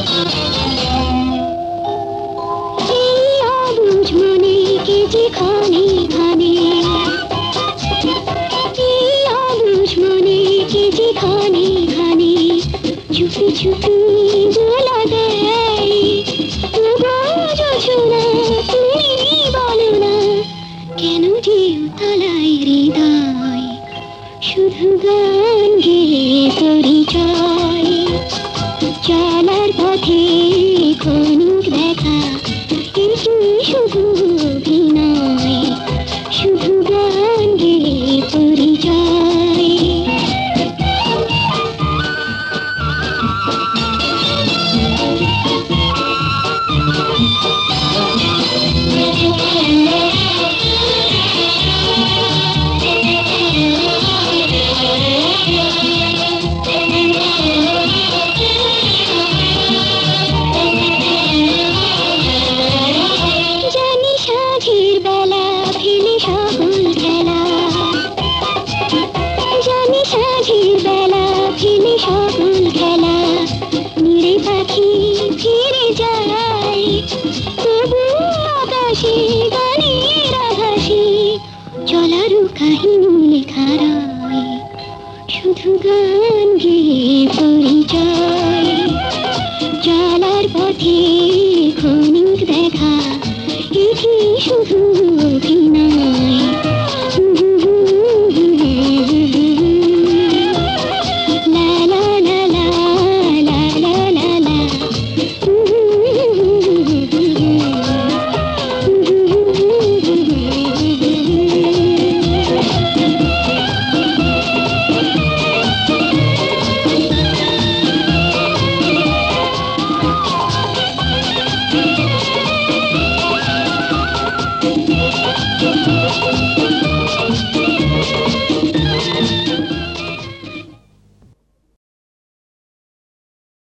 চুপি চুপি দোলা দেয়, তবু যোছনা তুমি বলো না কেন যে উতলায় হৃদয়, শুধু গান গেয়ে পরিচয়। চলার পথে ক্ষণিক দেখা, এটি শুধু অভিনয়, শুধু গান গেয়ে পরিচয়। চলারও কাহিনী লেখা রয়, শুধু গান গেয়ে পরিচয়। চলার পথে ক্ষণিক দেখা, এটি শুধু